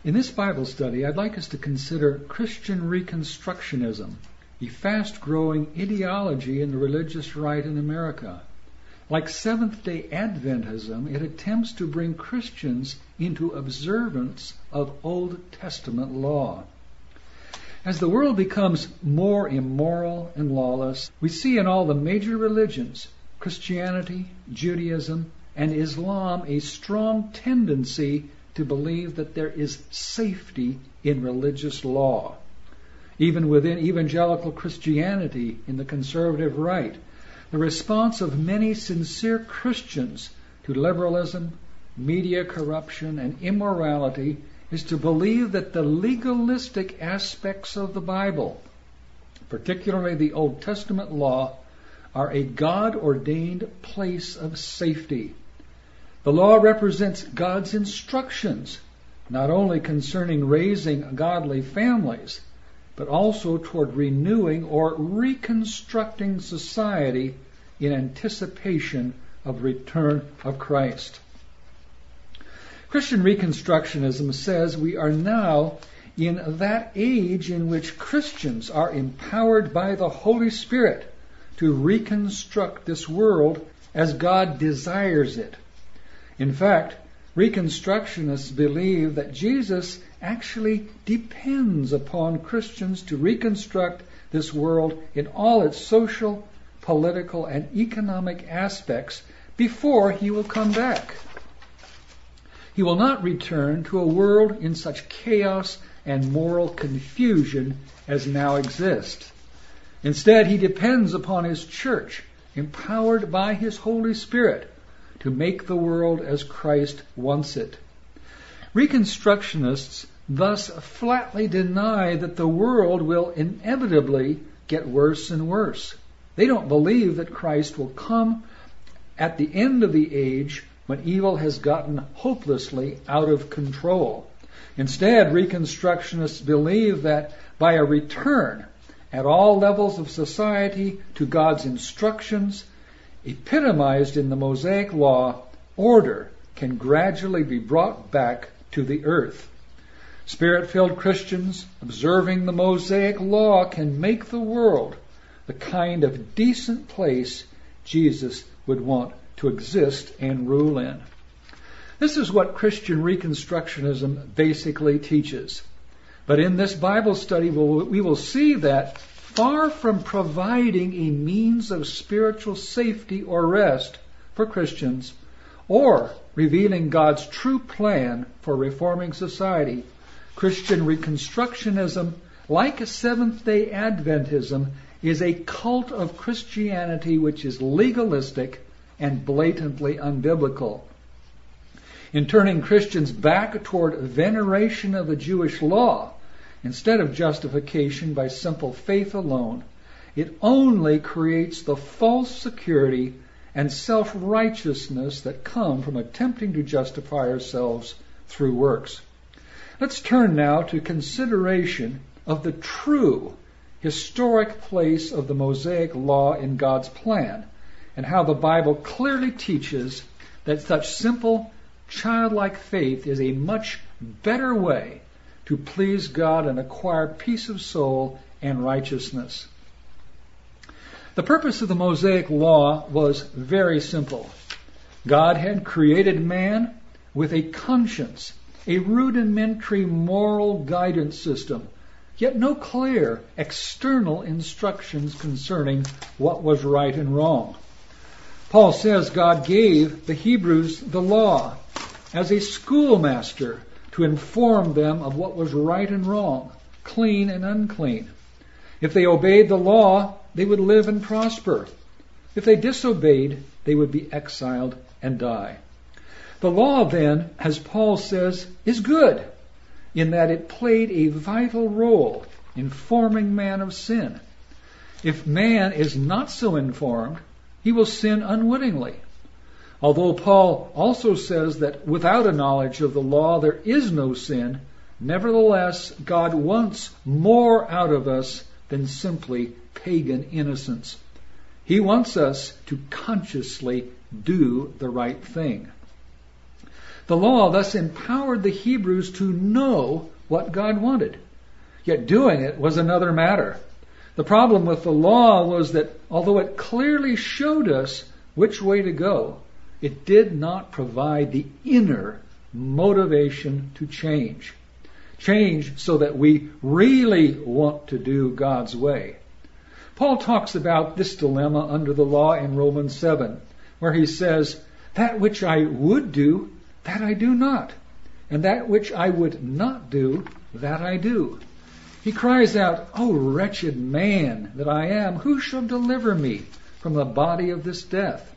In this Bible study, I'd like us to consider Christian Reconstructionism, a fast-growing ideology in the religious right in America. Like Seventh-day Adventism, it attempts to bring Christians into observance of Old Testament law. As the world becomes more immoral and lawless, we see in all the major religions, Christianity, Judaism, and Islam, a strong tendency to believe that there is safety in religious law. Even within evangelical Christianity, in the conservative right, the response of many sincere Christians to liberalism, media corruption, and immorality is to believe that the legalistic aspects of the Bible, particularly the Old Testament law, are a God-ordained place of safety. The law represents God's instructions, not only concerning raising godly families, but also toward renewing or reconstructing society in anticipation of the return of Christ. Christian Reconstructionism says we are now in that age in which Christians are empowered by the Holy Spirit to reconstruct this world as God desires it. In fact, Reconstructionists believe that Jesus actually depends upon Christians to reconstruct this world in all its social, political, and economic aspects before he will come back. He will not return to a world in such chaos and moral confusion as now exists. Instead, he depends upon his church, empowered by his Holy Spirit, to make the world as Christ wants it. Reconstructionists thus flatly deny that the world will inevitably get worse and worse. They don't believe that Christ will come at the end of the age when evil has gotten hopelessly out of control. Instead, Reconstructionists believe that by a return at all levels of society to God's instructions, epitomized in the Mosaic Law, order can gradually be brought back to the earth. Spirit-filled Christians observing the Mosaic Law can make the world the kind of decent place Jesus would want to exist and rule in. This is what Christian Reconstructionism basically teaches. But in this Bible study, we will see that far from providing a means of spiritual safety or rest for Christians, or revealing God's true plan for reforming society, Christian Reconstructionism, like a Seventh-day Adventism, is a cult of Christianity which is legalistic and blatantly unbiblical. In turning Christians back toward veneration of the Jewish law, instead of justification by simple faith alone, it only creates the false security and self-righteousness that come from attempting to justify ourselves through works. Let's turn now to consideration of the true historic place of the Mosaic Law in God's plan, and how the Bible clearly teaches that such simple, childlike faith is a much better way to please God and acquire peace of soul and righteousness. The purpose of the Mosaic Law was very simple. God had created man with a conscience, a rudimentary moral guidance system, yet no clear external instructions concerning what was right and wrong. Paul says God gave the Hebrews the law as a schoolmaster to inform them of what was right and wrong, clean and unclean. If they obeyed the law, they would live and prosper. If they disobeyed, they would be exiled and die. The law then, as Paul says, is good in that it played a vital role in forming man of sin. If man is not so informed, he will sin unwittingly. Although Paul also says that without a knowledge of the law there is no sin, nevertheless God wants more out of us than simply pagan innocence. He wants us to consciously do the right thing. The law thus empowered the Hebrews to know what God wanted. Yet doing it was another matter. The problem with the law was that although it clearly showed us which way to go, it did not provide the inner motivation to change. Change so that we really want to do God's way. Paul talks about this dilemma under the law in Romans 7, where he says, "That which I would do, that I do not. And that which I would not do, that I do." He cries out, "O wretched man that I am, who shall deliver me from the body of this death?"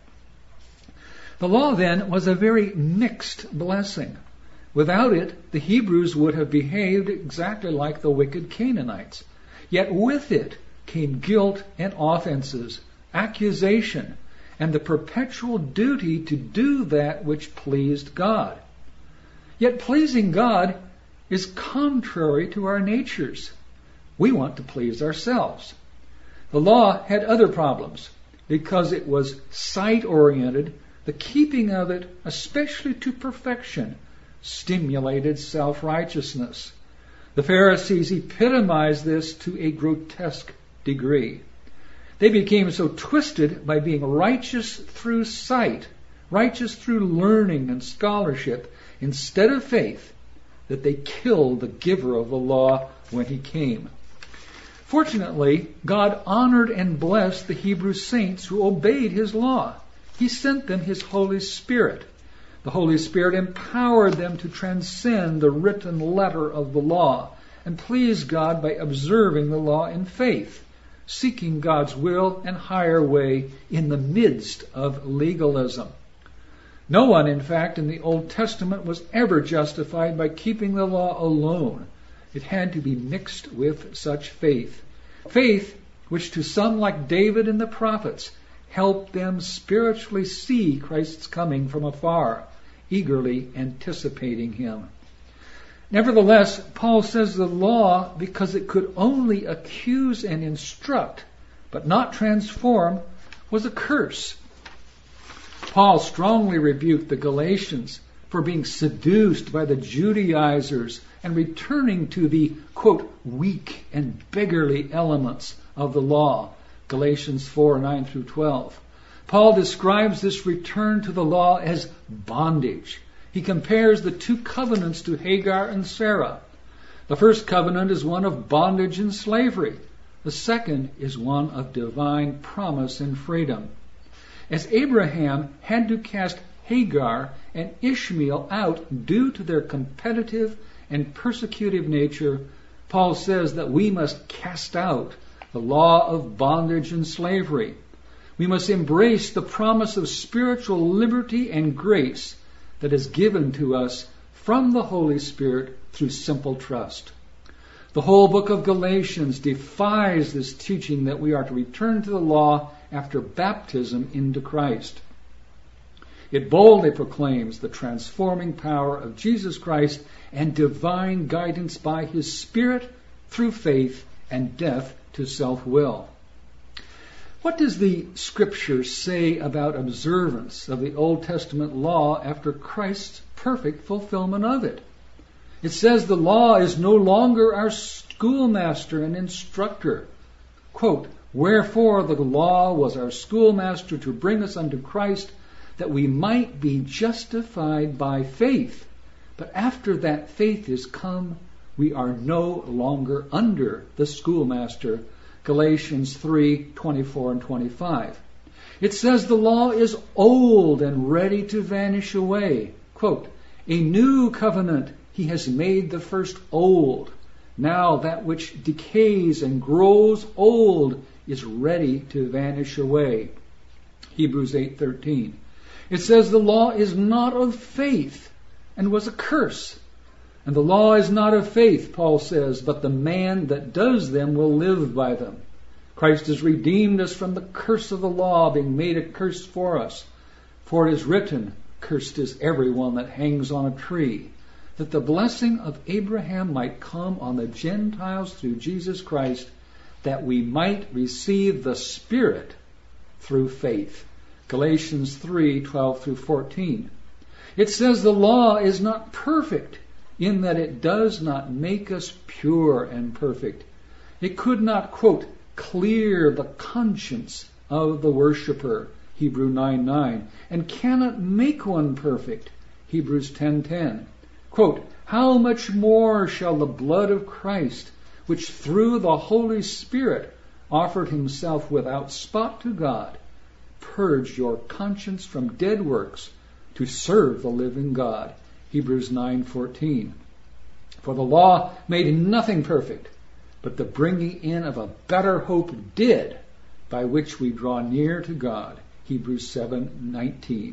The law then was a very mixed blessing. Without it, the Hebrews would have behaved exactly like the wicked Canaanites. Yet with it came guilt and offenses, accusation, and the perpetual duty to do that which pleased God. Yet pleasing God is contrary to our natures. We want to please ourselves. The law had other problems. Because it was sight-oriented, the keeping of it, especially to perfection, stimulated self-righteousness. The Pharisees epitomized this to a grotesque degree. They became so twisted by being righteous through sight, righteous through learning and scholarship, instead of faith, that they killed the giver of the law when he came. Fortunately, God honored and blessed the Hebrew saints who obeyed his law. He sent them his Holy Spirit. The Holy Spirit empowered them to transcend the written letter of the law and please God by observing the law in faith, seeking God's will and higher way in the midst of legalism. No one, in fact, in the Old Testament was ever justified by keeping the law alone. It had to be mixed with such faith. Faith which to some like David and the prophets helped them spiritually see Christ's coming from afar, eagerly anticipating him. Nevertheless, Paul says the law, because it could only accuse and instruct, but not transform, was a curse. Paul strongly rebuked the Galatians for being seduced by the Judaizers and returning to the, quote, weak and beggarly elements of the law. Galatians 4:9 through 12. Paul describes this return to the law as bondage. He compares the two covenants to Hagar and Sarah. The first covenant is one of bondage and slavery. The second is one of divine promise and freedom. As Abraham had to cast Hagar and Ishmael out due to their competitive and persecutive nature, Paul says that we must cast out the law of bondage and slavery. We must embrace the promise of spiritual liberty and grace that is given to us from the Holy Spirit through simple trust. The whole book of Galatians defies this teaching that we are to return to the law after baptism into Christ. It boldly proclaims the transforming power of Jesus Christ and divine guidance by his Spirit through faith and death to self-will. What does the Scripture say about observance of the Old Testament law after Christ's perfect fulfillment of it? It says the law is no longer our schoolmaster and instructor. Quote, "Wherefore the law was our schoolmaster to bring us unto Christ, that we might be justified by faith. But after that faith is come, we are no longer under the schoolmaster." Galatians 3:24 and 25. It says the law is old and ready to vanish away. Quote, "A new covenant he has made the first old. Now that which decays and grows old is ready to vanish away." Hebrews 8:13. It says the law is not of faith and was a curse. And the law is not of faith, Paul says, but the man that does them will live by them. Christ has redeemed us from the curse of the law, being made a curse for us. For it is written, "Cursed is everyone that hangs on a tree," that the blessing of Abraham might come on the Gentiles through Jesus Christ, that we might receive the Spirit through faith. Galatians 3:12 through 14. It says the law is not perfect in that it does not make us pure and perfect. It could not, quote, clear the conscience of the worshiper, Hebrews 9:9, and cannot make one perfect, Hebrews 10:10. Quote, how much more shall the blood of Christ, which through the Holy Spirit offered himself without spot to God, purge your conscience from dead works to serve the living God, Hebrews 9:14. For the law made nothing perfect, but the bringing in of a better hope did, by which we draw near to God, Hebrews 7:19.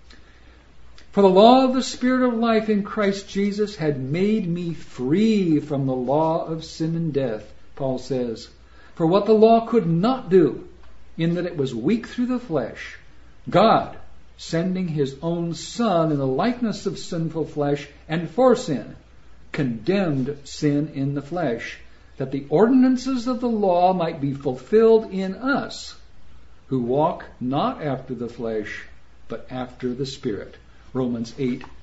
For the law of the Spirit of life in Christ Jesus had made me free from the law of sin and death, Paul says. For what the law could not do, in that it was weak through the flesh, God, sending his own Son in the likeness of sinful flesh and for sin, condemned sin in the flesh, that the ordinances of the law might be fulfilled in us, who walk not after the flesh, but after the Spirit. Romans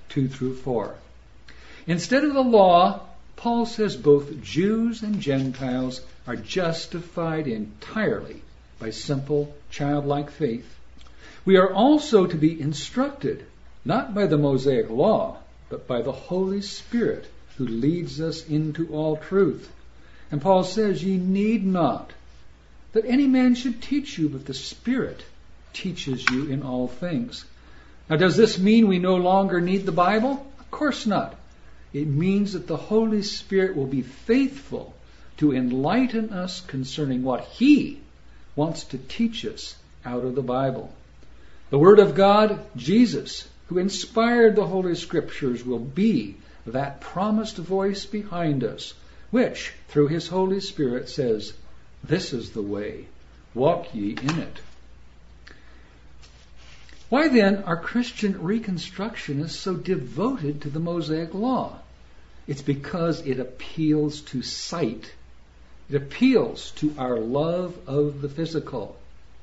8:2-4. Instead of the law, Paul says both Jews and Gentiles are justified entirely by simple, childlike faith. We are also to be instructed, not by the Mosaic law, but by the Holy Spirit, who leads us into all truth. And Paul says, ye need not that any man should teach you, but the Spirit teaches you in all things. Now, does this mean we no longer need the Bible? Of course not. It means that the Holy Spirit will be faithful to enlighten us concerning what He wants to teach us out of the Bible. The Word of God, Jesus, who inspired the Holy Scriptures, will be that promised voice behind us, which, through His Holy Spirit, says, this is the way, walk ye in it. Why then are Christian Reconstructionists so devoted to the Mosaic Law? It's because it appeals to sight. It appeals to our love of the physical.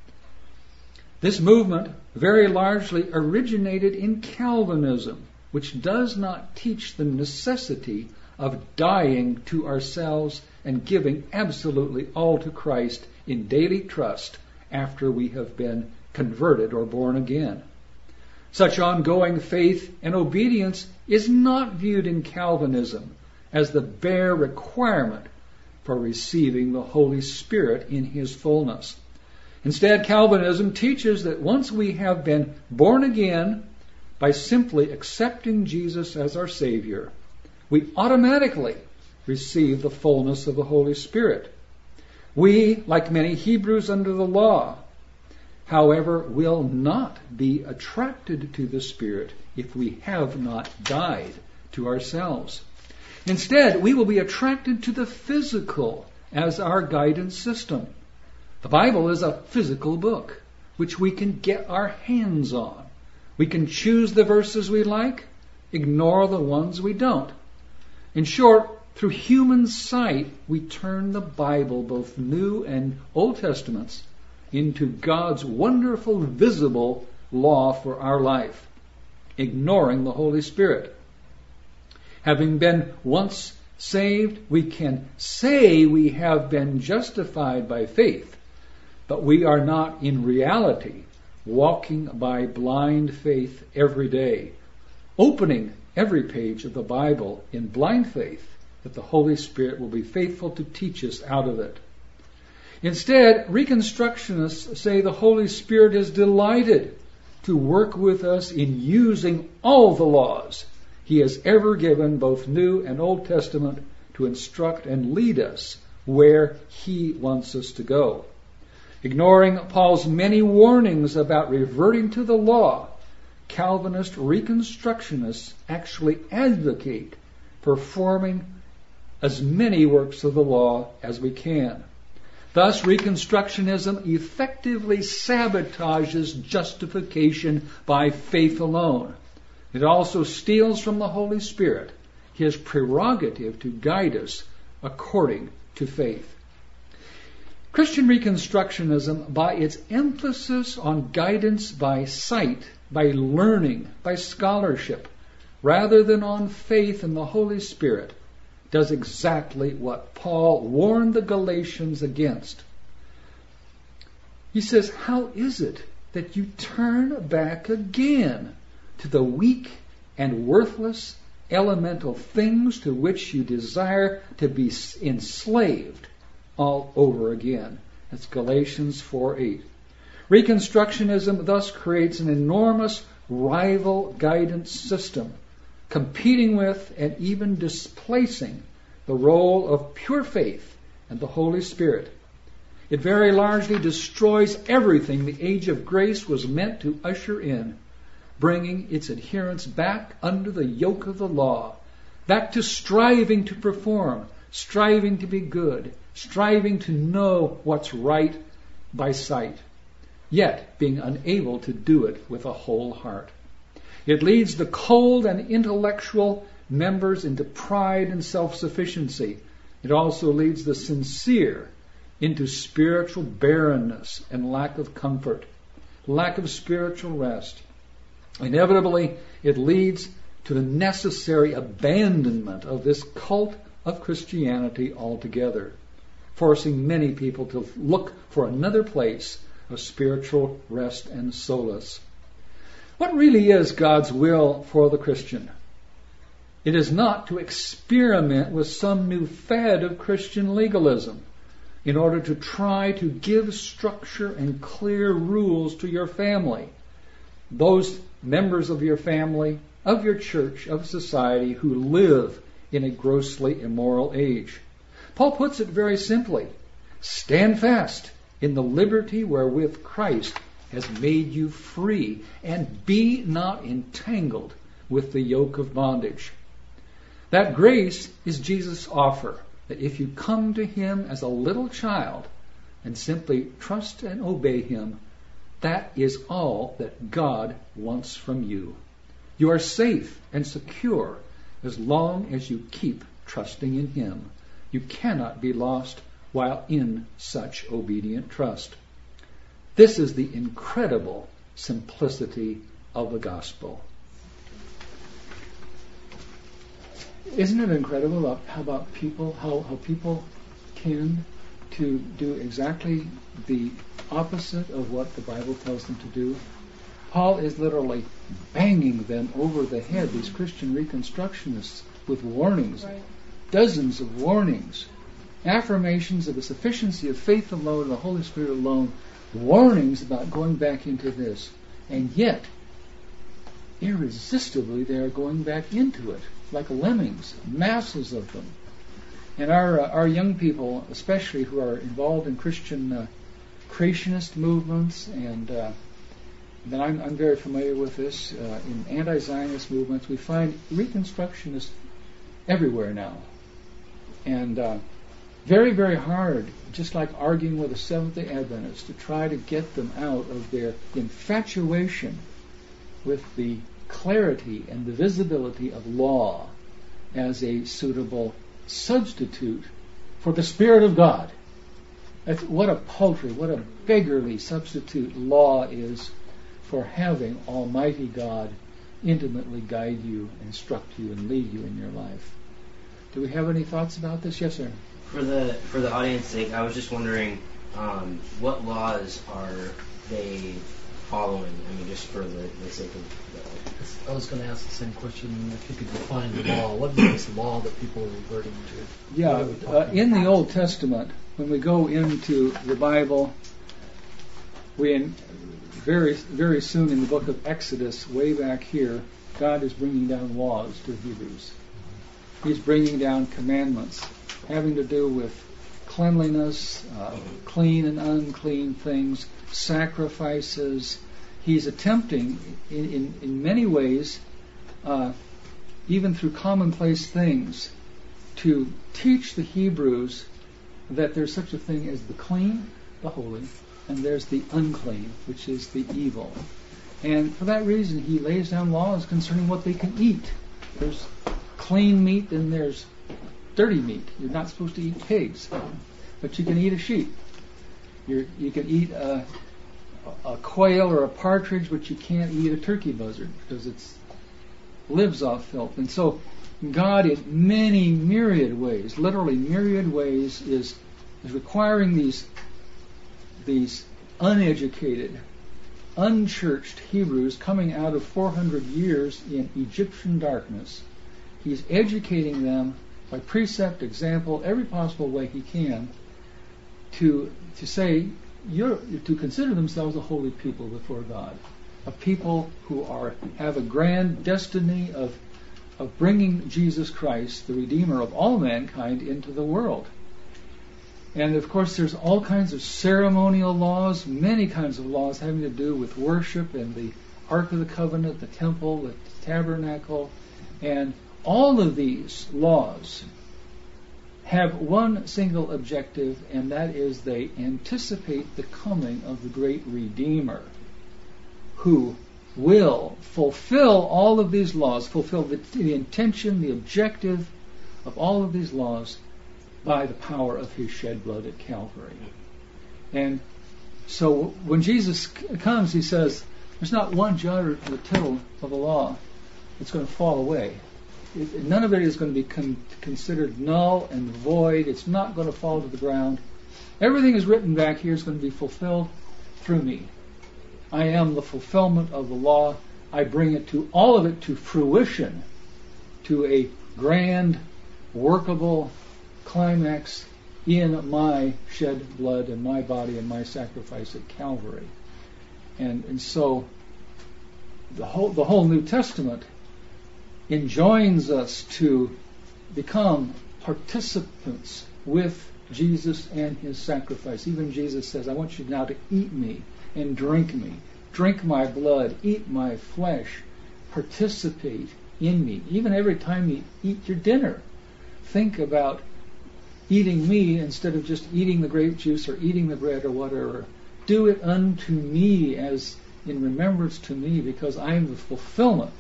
This movement very largely originated in Calvinism, which does not teach the necessity of dying to ourselves and giving absolutely all to Christ in daily trust after we have been converted or born again. Such ongoing faith and obedience is not viewed in Calvinism as the bare requirement for receiving the Holy Spirit in His fullness. Instead, Calvinism teaches that once we have been born again by simply accepting Jesus as our Savior, we automatically receive the fullness of the Holy Spirit. We, like many Hebrews under the law, however, will not be attracted to the Spirit if we have not died to ourselves. Instead, we will be attracted to the physical as our guidance system. The Bible is a physical book which we can get our hands on. We can choose the verses we like, ignore the ones we don't. In short, through human sight, we turn the Bible, both New and Old Testaments, into God's wonderful visible law for our life, ignoring the Holy Spirit. Having been once saved, we can say we have been justified by faith, but we are not in reality walking by blind faith every day, opening every page of the Bible in blind faith that the Holy Spirit will be faithful to teach us out of it. Instead, Reconstructionists say the Holy Spirit is delighted to work with us in using all the laws He has ever given, both New and Old Testament, to instruct and lead us where He wants us to go. Ignoring Paul's many warnings about reverting to the law, Calvinist Reconstructionists actually advocate performing as many works of the law as we can. Thus, Reconstructionism effectively sabotages justification by faith alone. It also steals from the Holy Spirit His prerogative to guide us according to faith. Christian Reconstructionism, by its emphasis on guidance by sight, by learning, by scholarship, rather than on faith in the Holy Spirit, does exactly what Paul warned the Galatians against. He says, how is it that you turn back again to the weak and worthless elemental things to which you desire to be enslaved all over again? That's Galatians 4:8. Reconstructionism thus creates an enormous rival guidance system, competing with and even displacing the role of pure faith and the Holy Spirit. It very largely destroys everything the age of grace was meant to usher in, bringing its adherents back under the yoke of the law, back to striving to perform, striving to be good, striving to know what's right by sight, yet being unable to do it with a whole heart. It leads the cold and intellectual members into pride and self-sufficiency. It also leads the sincere into spiritual barrenness and lack of comfort, lack of spiritual rest. Inevitably, it leads to the necessary abandonment of this cult of Christianity altogether, forcing many people to look for another place of spiritual rest and solace. What really is God's will for the Christian? It is not to experiment with some new fad of Christian legalism in order to try to give structure and clear rules to your family, those members of your family, of your church, of society who live in a grossly immoral age. Paul puts it very simply: stand fast in the liberty wherewith Christ has made you free, and be not entangled with the yoke of bondage. That grace is Jesus' offer, that if you come to Him as a little child and simply trust and obey Him, that is all that God wants from you. You are safe and secure as long as you keep trusting in Him. You cannot be lost while in such obedient trust. This is the incredible simplicity of the gospel. Isn't it incredible how people tend to do exactly the opposite of what the Bible tells them to do? Paul is literally banging them over the head, these Christian Reconstructionists, with warnings, right. Dozens of warnings, affirmations of the sufficiency of faith alone and the Holy Spirit alone, warnings about going back into this. And yet, irresistibly, they are going back into it, like lemmings, masses of them. And our young people, especially who are involved in Christian creationist movements, and then I'm very familiar with this, in anti-Zionist movements, we find Reconstructionists everywhere now. And very, very hard, just like arguing with a Seventh-day Adventist, to try to get them out of their infatuation with the clarity and the visibility of law as a suitable substitute for the Spirit of God. What a paltry, what a beggarly substitute law is for having Almighty God intimately guide you, instruct you, and lead you in your life. Do we have any thoughts about this? Yes, sir. For the audience's sake, I was just wondering, what laws are they following? I mean, just for the sake of... I was going to ask the same question, if you could define the law. What is this law that people are reverting to? Yeah, in the Old Testament, when we go into the Bible, very, very soon in the book of Exodus, way back here, God is bringing down laws to Hebrews. He's bringing down commandments having to do with cleanliness, clean and unclean things, sacrifices. He's attempting, in many ways, even through commonplace things, to teach the Hebrews that there's such a thing as the clean, the holy, and there's the unclean, which is the evil. And for that reason, he lays down laws concerning what they can eat. There's clean meat and there's dirty meat. You're not supposed to eat pigs, but you can eat a sheep. You can eat a quail or a partridge, but you can't eat a turkey buzzard because it lives off filth. And so God, in many myriad ways, literally myriad ways, is requiring these uneducated, unchurched Hebrews coming out of 400 years in Egyptian darkness. He's educating them by precept, example, every possible way he can to say, to consider themselves a holy people before God, a people who have a grand destiny of bringing Jesus Christ, the Redeemer of all mankind, into the world. And of course there's all kinds of ceremonial laws, many kinds of laws having to do with worship and the Ark of the Covenant, the temple, the tabernacle, and all of these laws have one single objective, and that is they anticipate the coming of the great Redeemer, who will fulfill all of these laws, fulfill the intention, the objective of all of these laws by the power of his shed blood at Calvary. And so when Jesus comes, he says, there's not one jot or the tittle of the law that's going to fall away. None of it is going to be considered null and void. It's not going to fall to the ground. Everything is written back here is going to be fulfilled through me. I am the fulfillment of the law. I bring all of it to fruition, to a grand, workable climax in my shed blood and my body and my sacrifice at Calvary. And so the whole New Testament enjoins us to become participants with Jesus and his sacrifice. Even Jesus says, I want you now to eat me and drink my blood, eat my flesh, participate in me. Even every time you eat your dinner, think about eating me instead of just eating the grape juice or eating the bread or whatever. Do it unto me as in remembrance to me, because I am the fulfillment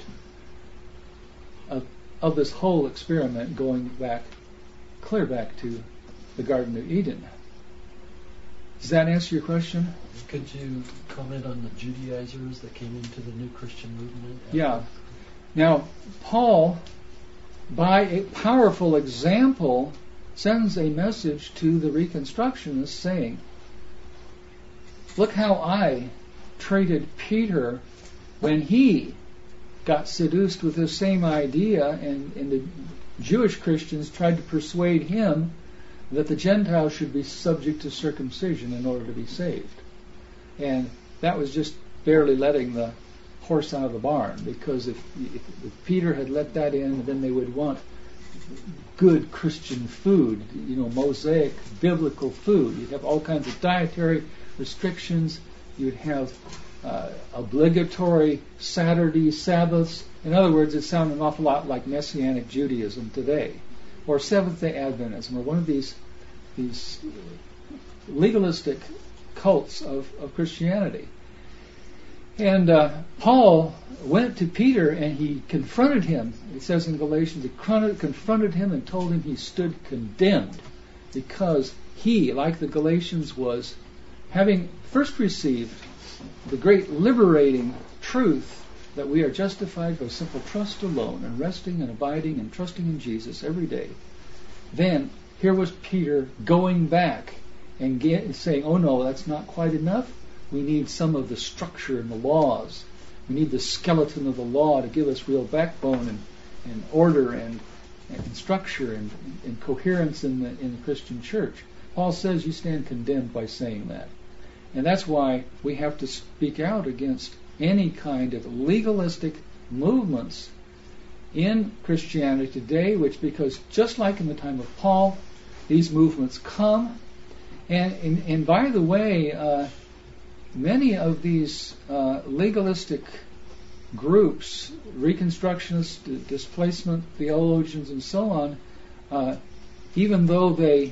of this whole experiment going clear back to the Garden of Eden. Does that answer your question? Could you comment on the Judaizers that came into the new Christian movement? Yeah. Now, Paul, by a powerful example, sends a message to the Reconstructionists saying, look how I treated Peter when he got seduced with this same idea, and the Jewish Christians tried to persuade him that the Gentiles should be subject to circumcision in order to be saved. And that was just barely letting the horse out of the barn, because if Peter had let that in, then they would want good Christian food, Mosaic biblical food. You'd have all kinds of dietary restrictions. You'd have obligatory Saturday Sabbaths. In other words, it sounded an awful lot like Messianic Judaism today, or Seventh-day Adventism, or one of these legalistic cults of Christianity. And Paul went to Peter and he confronted him. It says in Galatians, he confronted him and told him he stood condemned, because he, like the Galatians, was having first received the great liberating truth that we are justified by simple trust alone, and resting and abiding and trusting in Jesus every day. Then here was Peter going back and saying, oh no, that's not quite enough. We need some of the structure and the laws. We need the skeleton of the law to give us real backbone and order and structure and coherence in the Christian church. Paul says you stand condemned by saying that. And that's why we have to speak out against any kind of legalistic movements in Christianity today, because just like in the time of Paul, these movements come. And by the way, many of these legalistic groups, Reconstructionists, displacement theologians, and so on, even though they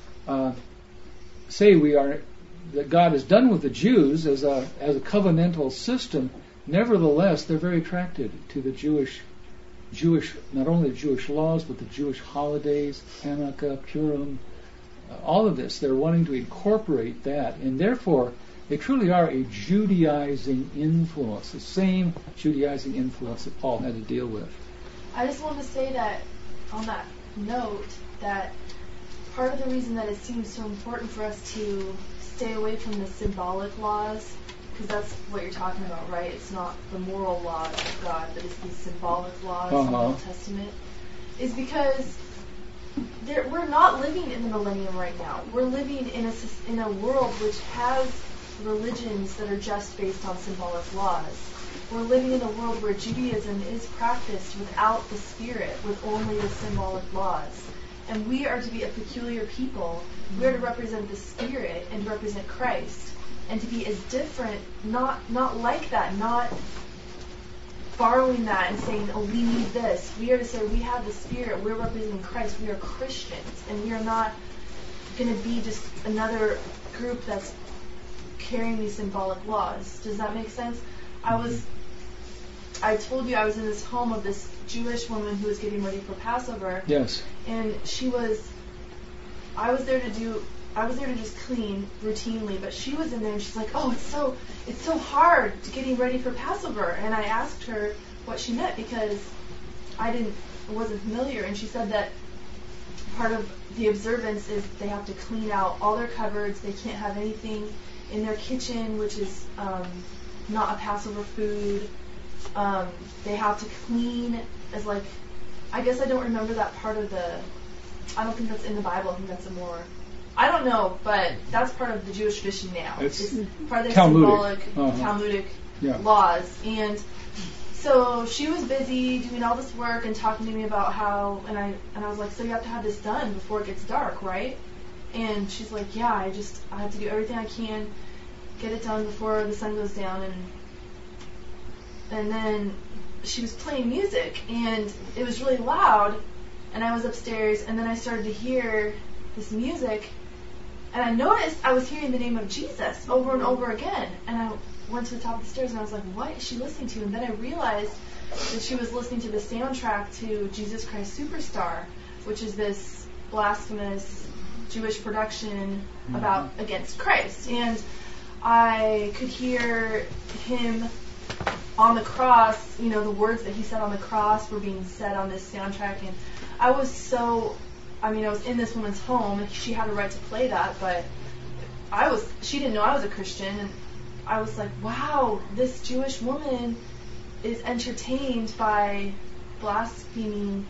say that God is done with the Jews as a covenantal system, nevertheless they're very attracted to the Jewish, not only the Jewish laws, but the Jewish holidays, Hanukkah, Purim, all of this. They're wanting to incorporate that, and therefore They truly are a Judaizing influence, the same Judaizing influence that Paul had to deal with. I just want to say that, on that note, that part of the reason that it seems so important for us to stay away from the symbolic laws, because that's what you're talking about, right? It's not the moral laws of God, but it's these symbolic laws in the Old Testament, is because we're not living in the millennium right now. We're living in a world which has religions that are just based on symbolic laws. We're living in a world where Judaism is practiced without the Spirit, with only the symbolic laws. And we are to be a peculiar people. We are to represent the Spirit and to represent Christ. And to be as different, not like that, not borrowing that and saying, oh, we need this. We are to say, we have the Spirit, we're representing Christ, we are Christians. And we are not going to be just another group that's carrying these symbolic laws. Does that make sense? I told you I was in this home of this Jewish woman who was getting ready for Passover. Yes. And I was there to just clean routinely, but she was in there and she's like, oh, it's so hard getting ready for Passover. And I asked her what she meant because I wasn't familiar, and she said that part of the observance is they have to clean out all their cupboards. They can't have anything in their kitchen which is not a Passover food. They have to clean as like, I guess I don't remember that part of I don't think that's in the Bible. I think that's I don't know, but that's part of the Jewish tradition now. It's part of the symbolic, Talmudic laws. And so she was busy doing all this work and talking to me about how, and I was like, so you have to have this done before it gets dark, right? And she's like, yeah, I have to do everything I can, get it done before the sun goes down. And then she was playing music, and it was really loud, and I was upstairs, and then I started to hear this music, and I noticed I was hearing the name of Jesus over and over again, and I went to the top of the stairs, and I was like, what is she listening to? And then I realized that she was listening to the soundtrack to Jesus Christ Superstar, which is this blasphemous Jewish production against Christ. And I could hear him on the cross, the words that he said on the cross were being said on this soundtrack, and I was in this woman's home, and she had a right to play that, but she didn't know I was a Christian, and I was like, wow, this Jewish woman is entertained by blaspheming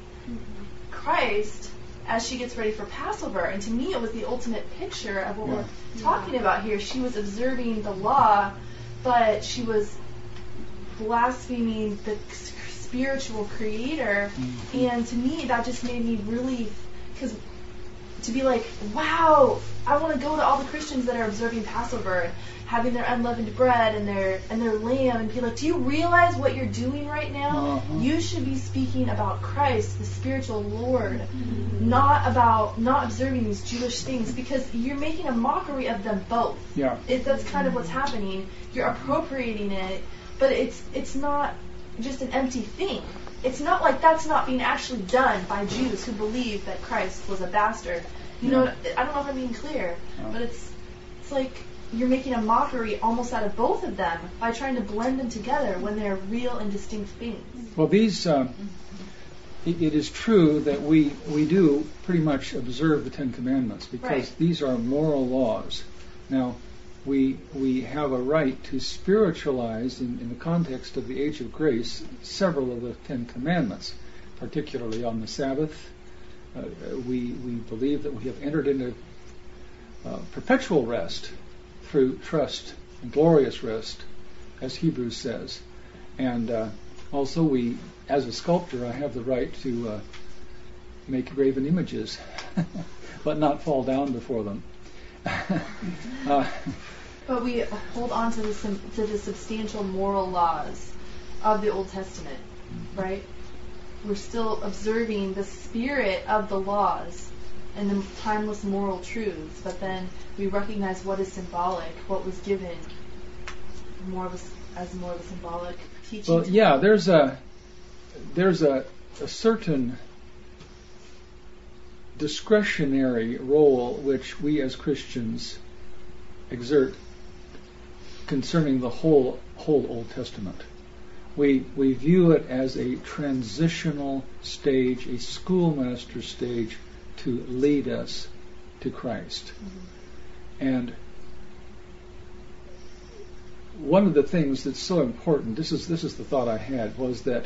Christ as she gets ready for Passover. And to me, it was the ultimate picture of what we're talking about here. She was observing the law, but she was blaspheming the spiritual creator. And to me, that just made me really, because to be like, wow, I want to go to all the Christians that are observing Passover, having their unleavened bread and their lamb, and be like, do you realize what you're doing right now? You should be speaking about Christ, the spiritual Lord, not observing these Jewish things, because you're making a mockery of them both. That's kind of what's happening. You're appropriating it, but it's not just an empty thing. It's not like that's not being actually done by Jews who believe that Christ was a bastard. I don't know if I'm being clear, but it's like you're making a mockery almost out of both of them by trying to blend them together when they're real and distinct things. Well, these, it is true that we do pretty much observe the Ten Commandments, because these are moral laws. Now, we have a right to spiritualize, in the context of the age of grace, several of the Ten Commandments, particularly on the Sabbath. We believe that we have entered into perpetual rest through trust and glorious rest, as Hebrews says. And also as a sculptor, I have the right to make graven images, but not fall down before them. But we hold on to the substantial moral laws of the Old Testament, right? We're still observing the spirit of the laws and the timeless moral truths, but then we recognize what is symbolic, what was given as more of a symbolic teaching. Well, yeah, there's a certain discretionary role which we as Christians exert concerning the whole Old Testament. We view it as a transitional stage, a schoolmaster stage to lead us to Christ. And one of the things that's so important, this is the thought I had, was that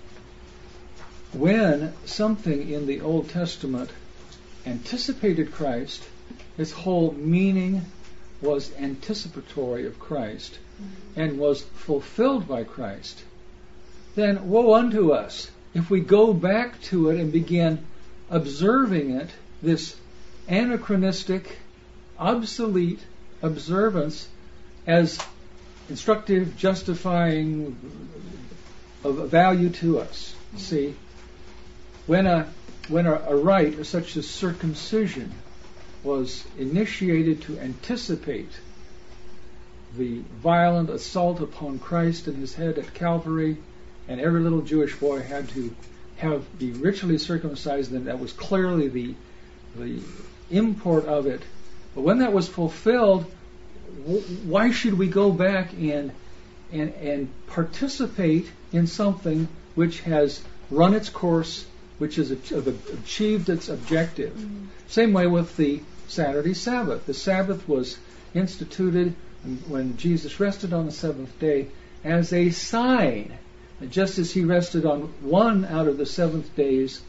when something in the Old Testament anticipated Christ, its whole meaning was anticipatory of Christ and was fulfilled by Christ, then woe unto us if we go back to it and begin observing it, this anachronistic, obsolete observance, as instructive, justifying, of value to us. See, when a rite such as circumcision was initiated to anticipate the violent assault upon Christ and his head at Calvary, and every little Jewish boy had to be ritually circumcised, and that was clearly the import of it. But when that was fulfilled, why should we go back and participate in something which has run its course, which has achieved its objective? Same way with the Saturday Sabbath. The Sabbath was instituted when Jesus rested on the seventh day as a sign. And just as he rested on one out of the 7 days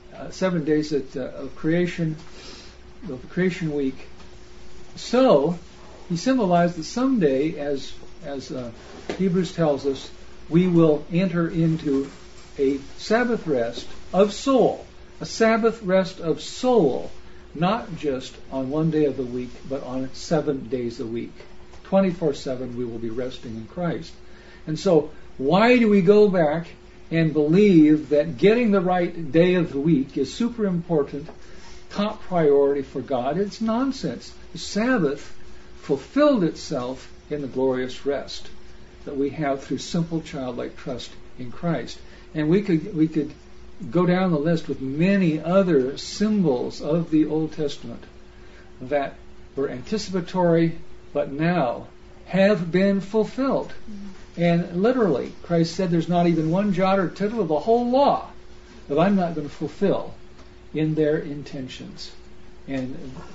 of creation, of the creation week, so he symbolized that someday, as Hebrews tells us, we will enter into a Sabbath rest of soul, a Sabbath rest of soul, not just on one day of the week, but on 7 days a week. 24/7 we will be resting in Christ. And so, why do we go back and believe that getting the right day of the week is super important, top priority for God? It's nonsense. The Sabbath fulfilled itself in the glorious rest that we have through simple childlike trust in Christ. And we could go down the list with many other symbols of the Old Testament that were anticipatory but now have been fulfilled. And literally, Christ said there's not even one jot or tittle of the whole law that I'm not going to fulfill in their intentions. And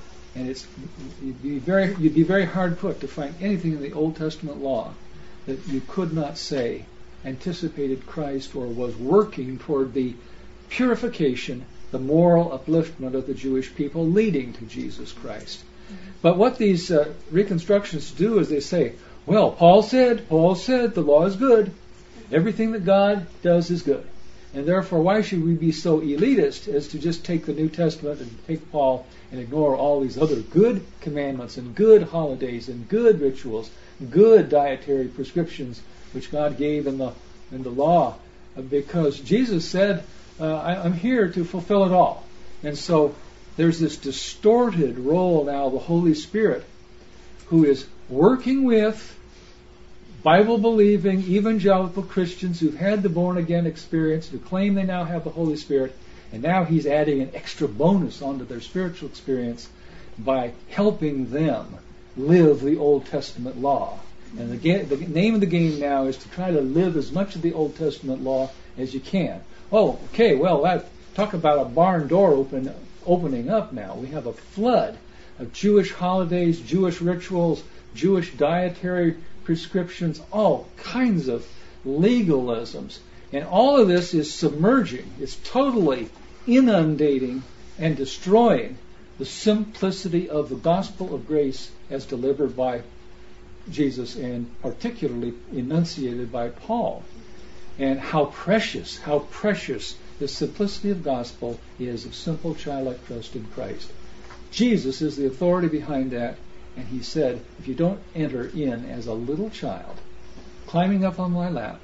you'd be very hard put to find anything in the Old Testament law that you could not say anticipated Christ or was working toward the purification, the moral upliftment of the Jewish people leading to Jesus Christ. But what these reconstructions do is they say, well, Paul said the law is good. Everything that God does is good. And therefore, why should we be so elitist as to just take the New Testament and take Paul and ignore all these other good commandments and good holidays and good rituals, good dietary prescriptions which God gave in the law? Because Jesus said, I'm here to fulfill it all. And so there's this distorted role now of the Holy Spirit, who is working with Bible-believing evangelical Christians who've had the born-again experience, who claim they now have the Holy Spirit, and now he's adding an extra bonus onto their spiritual experience by helping them live the Old Testament law. And the name of the game now is to try to live as much of the Old Testament law as you can. Oh, okay, well, talk about a barn door opening up now. We have a flood of Jewish holidays, Jewish rituals, Jewish dietary prescriptions, all kinds of legalisms. And all of this is submerging, it's totally inundating and destroying the simplicity of the gospel of grace as delivered by Jesus and particularly enunciated by Paul. And how precious the simplicity of gospel is of simple childlike trust in Christ. Jesus is the authority behind that, and he said, if you don't enter in as a little child, climbing up on my lap,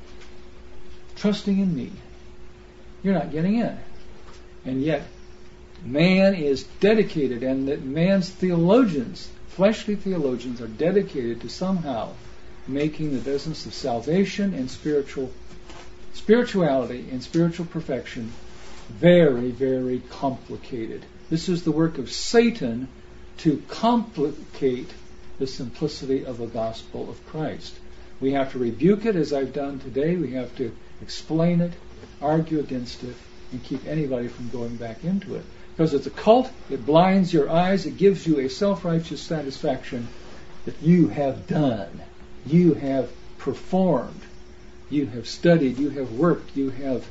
trusting in me, you're not getting in. And yet, man is dedicated, and that man's theologians, fleshly theologians, are dedicated to somehow making the business of salvation and spirituality and spiritual perfection very, very complicated. This is the work of Satan to complicate the simplicity of the gospel of Christ. We have to rebuke it, as I've done today. We have to explain it, argue against it, and keep anybody from going back into it. Because it's a cult, it blinds your eyes, it gives you a self-righteous satisfaction that you have done, you have performed, you have studied, you have worked, you have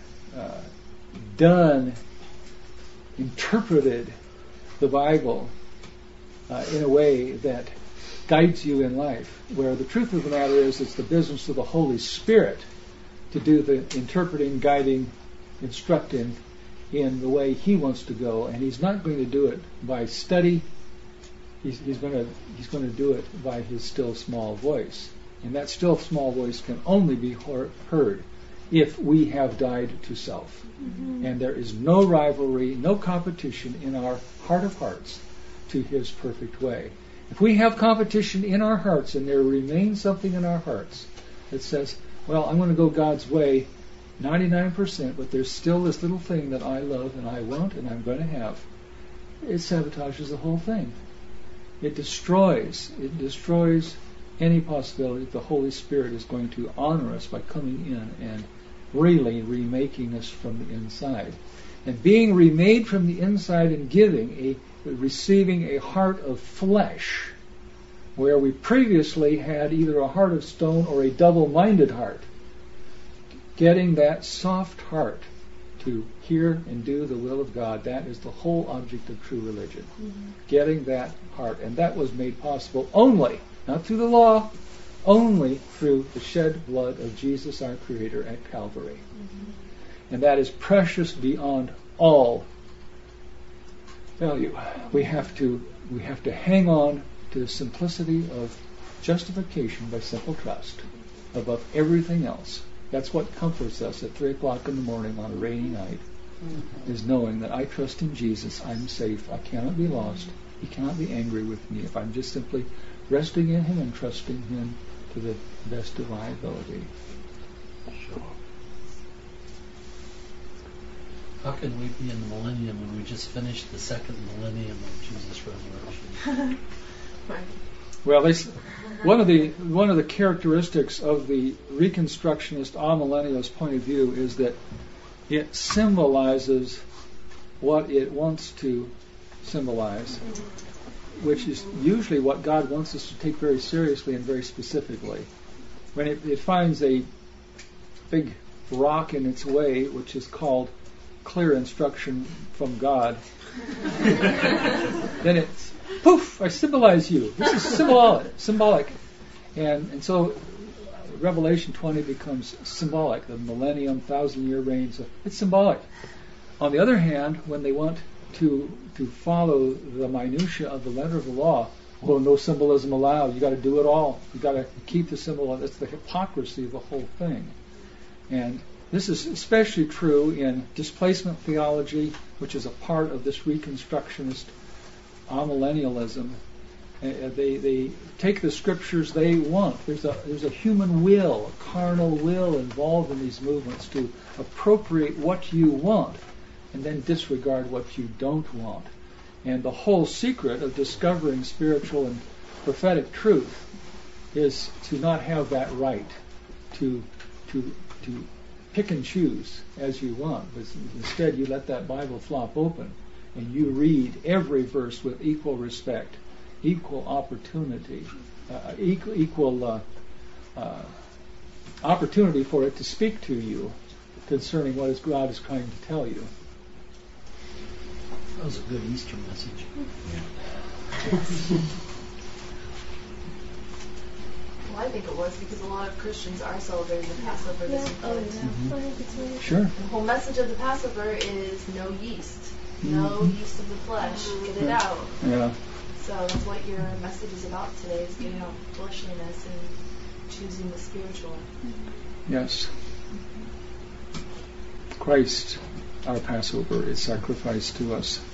done, interpreted the Bible in a way that guides you in life. Where the truth of the matter is, it's the business of the Holy Spirit to do the interpreting, guiding, instructing in the way He wants to go, and He's not going to do it by study. He's going to do it by His still small voice, and that still small voice can only be heard if we have died to self. Mm-hmm. And there is no rivalry, no competition in our heart of hearts to His perfect way. If we have competition in our hearts, and there remains something in our hearts that says, well, I'm going to go God's way 99%, but there's still this little thing that I love and I want and I'm going to have, it sabotages the whole thing. It destroys any possibility that the Holy Spirit is going to honor us by coming in and really remaking us from the inside. And being remade from the inside and receiving a heart of flesh, where we previously had either a heart of stone or a double-minded heart. Getting that soft heart to hear and do the will of God, that is the whole object of true religion. Mm-hmm. Getting that heart. And that was made possible only, not through the law, only through the shed blood of Jesus our Creator at Calvary. Mm-hmm. And that is precious beyond all value. We have to hang on to the simplicity of justification by simple trust above everything else. That's what comforts us at 3 o'clock in the morning on a rainy night, is knowing that I trust in Jesus, I'm safe, I cannot be lost, He cannot be angry with me if I'm just simply resting in Him and trusting Him to the best of my ability. Sure. How can we be in the millennium when we just finished the second millennium of Jesus' resurrection? Right. Well, one of the characteristics of the Reconstructionist amillennialist point of view is that it symbolizes what it wants to symbolize, which is usually what God wants us to take very seriously and very specifically. When it finds a big rock in its way, which is called clear instruction from God, then it's poof, I symbolize you. This is symbolic. And so Revelation 20 becomes symbolic. The millennium, 1,000-year reign. So it's symbolic. On the other hand, when they want to follow the minutiae of the letter of the law, well, no symbolism allowed. You got to do it all. You got to keep the symbol. That's the hypocrisy of the whole thing. And this is especially true in displacement theology, which is a part of this Reconstructionist amillennialism. They take the scriptures they want. There's a human will, a carnal will involved in these movements to appropriate what you want and then disregard what you don't want. And the whole secret of discovering spiritual and prophetic truth is to not have that right to pick and choose as you want. But instead, you let that Bible flop open and you read every verse with equal respect, equal opportunity, equal opportunity for it to speak to you concerning what God is trying to tell you. That was a good Easter message. Well, I think it was because a lot of Christians are celebrating the Passover this weekend. Mm-hmm. Sure. The whole message of the Passover is no yeast. No yeast of the flesh. Get it out. Yeah. So that's what your message is about today, is getting out fleshliness and choosing the spiritual. Yes. Christ, our Passover, is sacrificed to us.